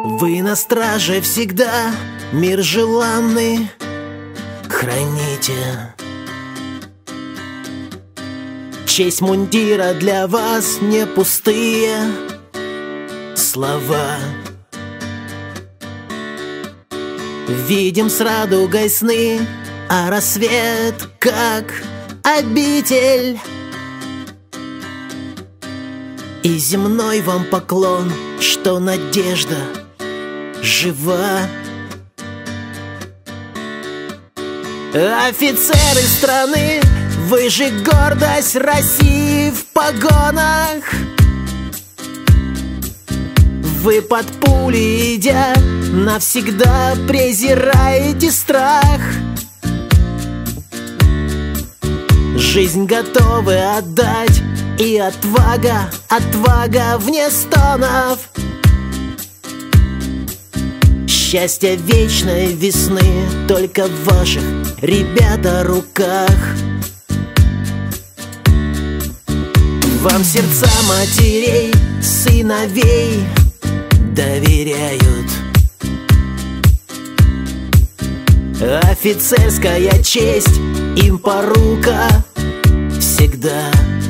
Вы на страже всегда, мир желанный храните. Честь мундира для вас не пустые слова. Видим с радугой сны, а рассвет как обитель. И земной вам поклон, что надежда жива. Офицеры страны, вы же гордость России в погонах. Вы под пули идя навсегда презираете страх. Жизнь готовы отдать, и отвага, отвага вне стонов. Счастье вечной весны только в ваших, ребята, руках. Вам сердца матерей, сыновей доверяют. Офицерская честь им порука всегда.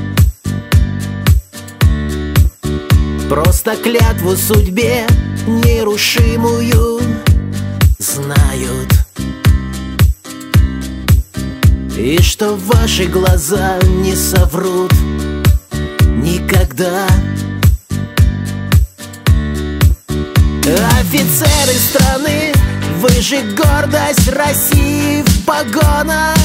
Просто клятву судьбе нерушимую знают. И что ваши глаза не соврут никогда. Офицеры страны, вы же гордость России в погонах.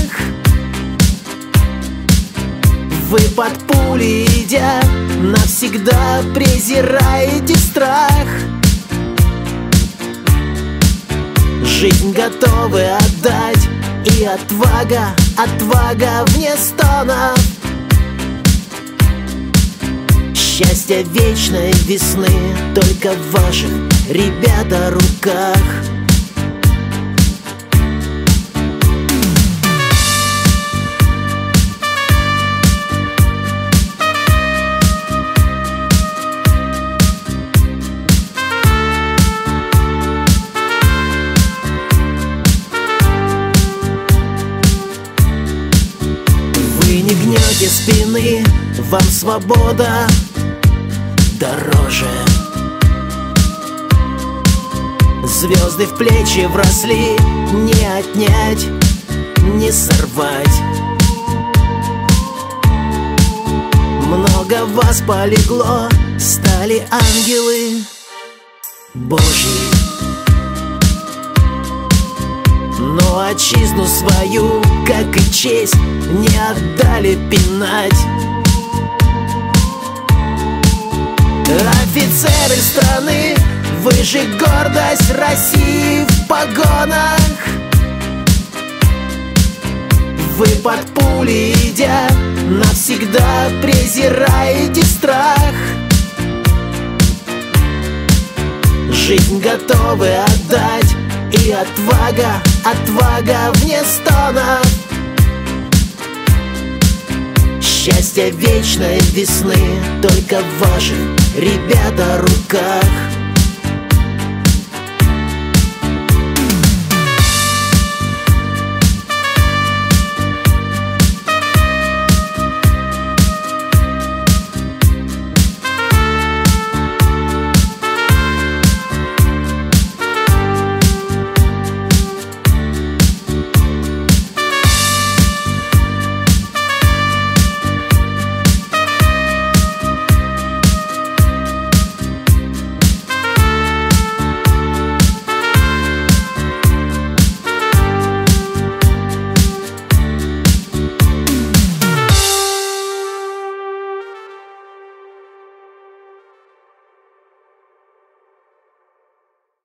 Вы под пули идя навсегда презираете страх. Жизнь готовы отдать, и отвага, отвага вне стонов. Счастье вечной весны только в ваших, ребята, руках. Вы не гнете спины, вам свобода дороже. Звезды в плечи вросли, не отнять, не сорвать. Много вас полегло, стали ангелы Божьи. Но отчизну свою, как и честь, не отдали пинать. Офицеры страны, вы же гордость России в погонах. Вы под пули идя навсегда презираете страх. Жизнь готовы отдать, и отвага, отвага вне стонов. Счастье вечной весны только в ваших, ребята, руках.